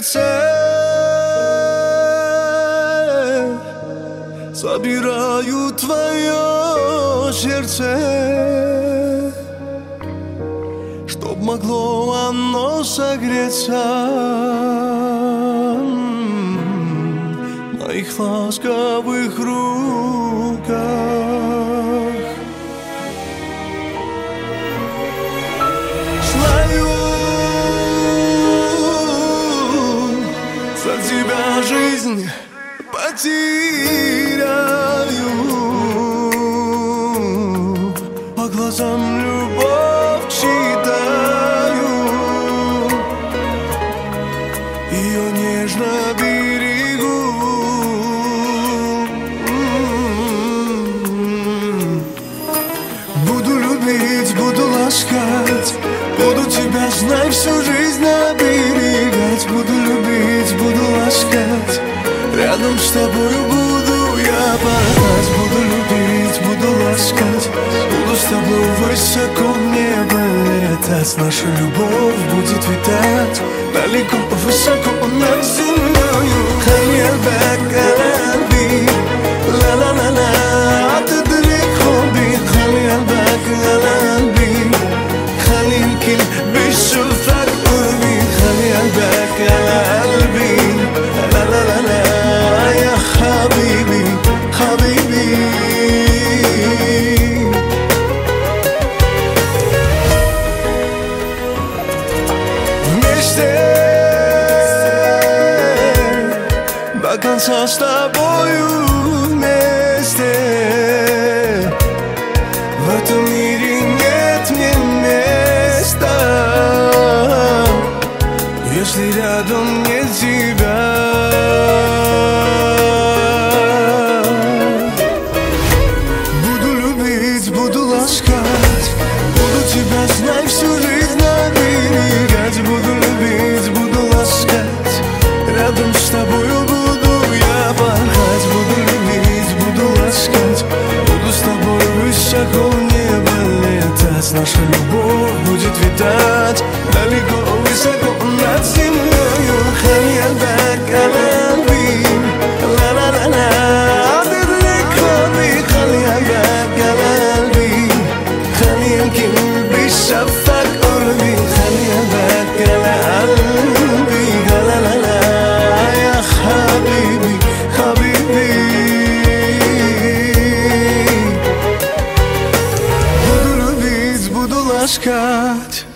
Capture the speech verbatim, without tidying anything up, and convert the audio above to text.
сердце забираю твое сердце, чтоб могло оно согреться в моих ласковых руках. Знаю, за тебя жизнь потеряю, по глазам любовь читаю, ее нежно берегу. Буду любить, буду ласкать, буду тебя, знай, всю жизнь оберегать. Буду любить, буду ласкать, рядом с тобою буду я порхать. Буду любить, буду ласкать, буду с тобой высоко в небо летать. Наша любовь будет витать далеко, высоко над землею. Халилбек Алби, ла-ла-ла-ла, أتدرك حبي. Халилбек Алби, خلي الكل بيشوفك قربي. Халилбек Алби, لا لا لا لا يا حبيبي حبيبي. Вместе до конца с тобою вместе. В этом мире нет мне места, если рядом нет тебя. Буду любить, буду ласкать, буду тебя, знай, всю жизнь оберегать. Буду любить, буду ласкать, рядом с тобою буду я порхать. Буду любить, буду ласкать, буду с тобой высоко в небо летать. Наша любовь будет витать далеко, высоко над землею. Халилбек Алби, ла-ла-ла-ла, أتدرك حبي. Халилбек Алби, خلي الكل بيشوفك قربي. Халилбек Алби, لا-لا-لا يا حبيبي حبيبي. Буду любить, буду ласкать,